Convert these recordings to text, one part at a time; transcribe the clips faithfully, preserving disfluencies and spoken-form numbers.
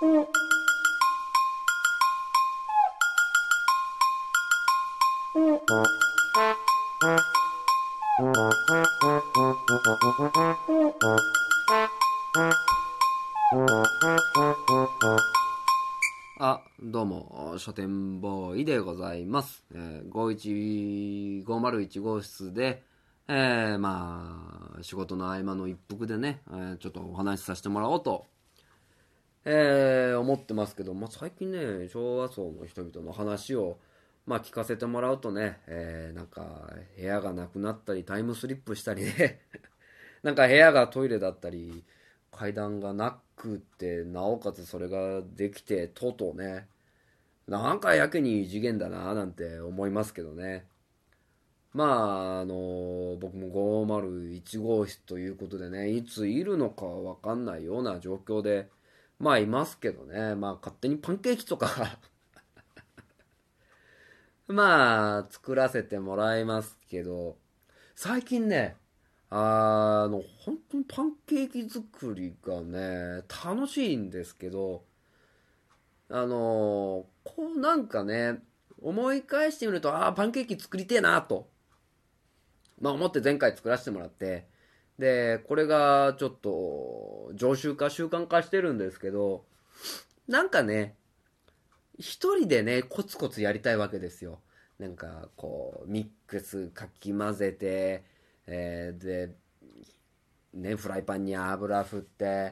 あ、どうも書店ボーイでございます、えー、ごいちごまるいち号室で、えー、まあ仕事の合間の一服でね、えー、ちょっとお話しさせてもらおうと、えー、思ってますけど、まあ、最近ね昭和層の人々の話をまあ聞かせてもらうとね、えー、なんか部屋がなくなったりタイムスリップしたりねなんか部屋がトイレだったり階段がなくて、なおかつそれができてとうとうね、なんかやけに異次元だななんて思いますけどね。まああの僕もごまるいち号室ということでね、いついるのかわかんないような状況でまあいますけどね。まあ勝手にパンケーキとかまあ作らせてもらいますけど、最近ね、あの本当にパンケーキ作りがね楽しいんですけど、あのこうなんかね、思い返してみると、ああパンケーキ作りてえなと、まあ、思って前回作らせてもらって、でこれがちょっと常習化習慣化してるんですけど、なんかね一人でねコツコツやりたいわけですよ。なんかこうミックスかき混ぜて、えーでねフライパンに油振って、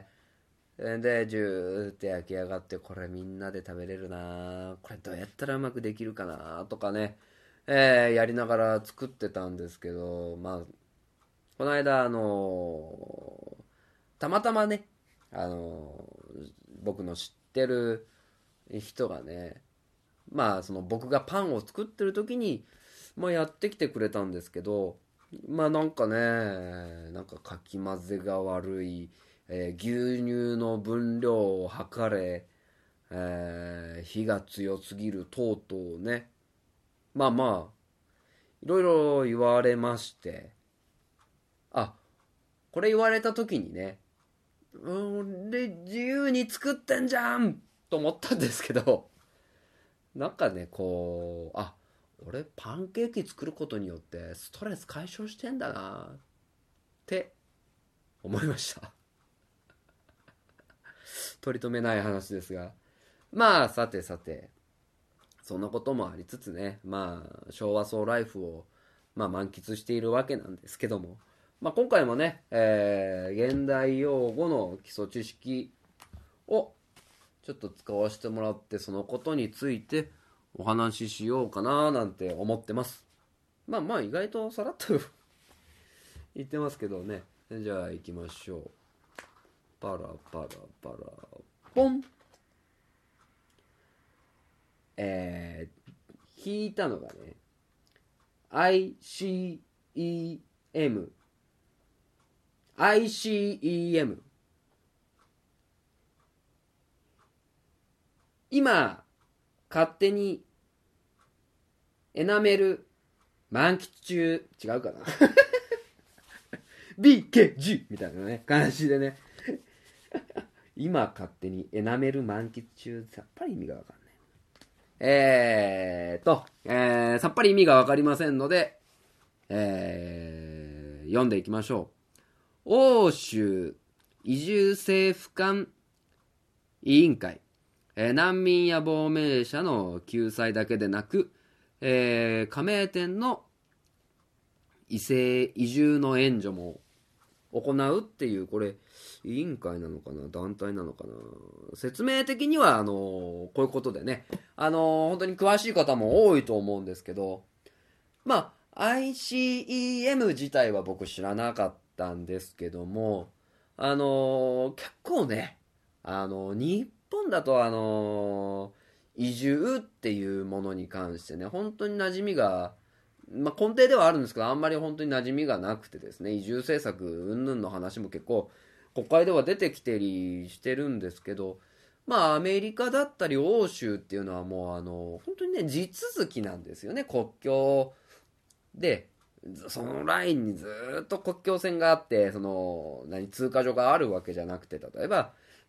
でジューって焼き上がって、これみんなで食べれるな、これどうやったらうまくできるかなとかね、えーやりながら作ってたんですけど、まあこの間あのたまたまね、あの僕の知ってる人がね、まあその僕がパンを作ってる時に、まあ、やってきてくれたんですけど、まあなんかね、なんかかき混ぜが悪い、えー牛乳の分量を測れ、えー火が強すぎる等々ね、まあまあいろいろ言われまして、あ、これ言われた時にね、うんで自由に作ってんじゃんと思ったんですけど、なんかねこう、あ、俺パンケーキ作ることによってストレス解消してんだなって思いました取り留めない話ですが、まあさてさて、そんなこともありつつね、まあ昭和層ライフをまあ満喫しているわけなんですけども、まあ今回もね、えー現代用語の基礎知識をちょっと使わせてもらって、そのことについてお話ししようかななんて思ってます。まあまあ意外とさらっと言ってますけどね。じゃあ行きましょう。パラパラパラポン。えー、弾いたのがね アイシーイーエム アイシーイーエム。 今勝手にエナメル満喫中、違うかなビーケージー みたいなね感じでね、今勝手にエナメル満喫中、さっぱり意味がわかんない。えーと、えー、さっぱり意味がわかりませんので、えー、読んでいきましょう。欧州移住政府間委員会、えー難民や亡命者の救済だけでなく、えー加盟店の異性移住の援助も行うっていう、これ委員会なのかな団体なのかな、説明的にはあのこういうことでね、あの本当に詳しい方も多いと思うんですけど、まあ アイシーイーエム 自体は僕知らなかったんですけども、あの結構ね、あの日本だとあの移住っていうものに関してね、本当に馴染みが、まあ、根底ではあるんですけど、あんまり本当に馴染みがなくてですね、移住政策云々の話も結構国会では出てきてりしてるんですけど、まあアメリカだったり欧州っていうのはもうあの本当にね地続きなんですよね。国境でそのラインにずっと国境線があって、その何通過所があるわけじゃなくて、例えば、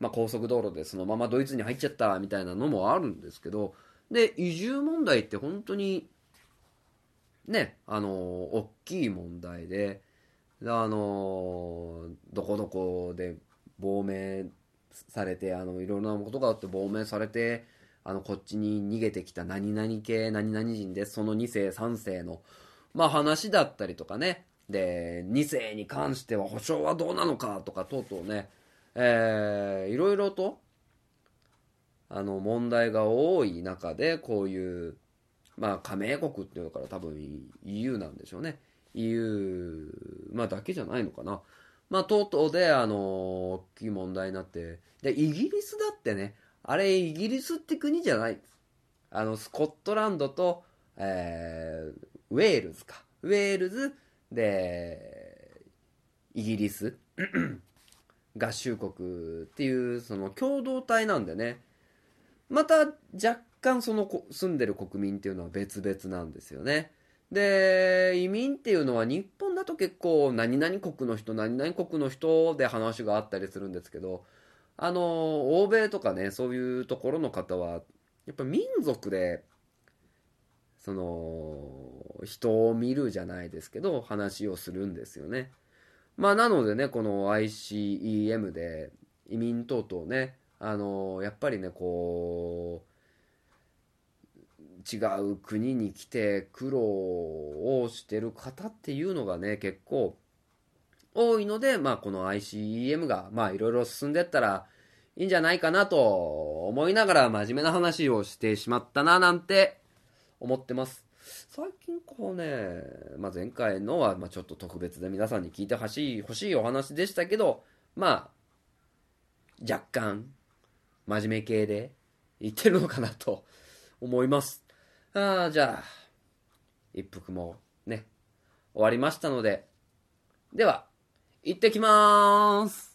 まあ、高速道路でそのままドイツに入っちゃったみたいなのもあるんですけど、で移住問題って本当にね、あの大きい問題で、あのどこどこで亡命されて、あのいろいろなことがあって亡命されて、あのこっちに逃げてきた何々系何々人で、そのに世さん世のまあ話だったりとかね、でに世に関しては保証はどうなのかとか等々ね、えー、いろいろとあの問題が多い中で、こういうまあ加盟国っていうのから多分 イーユー なんでしょうね。 イーユー、まあだけじゃないのかな。まあ等々であの大きい問題になって、でイギリスだってね、あれイギリスって国じゃない、あのスコットランドと、えー、ウェールズかウェールズでイギリス合衆国っていうその共同体なんでね、また若干その住んでる国民っていうのは別々なんですよね。で移民っていうのは日本だと結構何々国の人何々国の人で話があったりするんですけど、あの欧米とかね、そういうところの方はやっぱ民族でその人を見るじゃないですけど話をするんですよね。まあなのでね、この アイシーイーエム で移民等々ね、あのやっぱりねこう違う国に来て苦労をしてる方っていうのがね結構多いので、まあこの アイシーイーエム がまあいろいろ進んでったらいいんじゃないかなと思いながら真面目な話をしてしまったななんて思ってます。最近こうね、まあ、前回のはまあちょっと特別で皆さんに聞いてほしい欲しいお話でしたけど、まあ若干真面目系で言ってるのかなと思います。ああ、じゃあ一服もね終わりましたので、では行ってきまーす。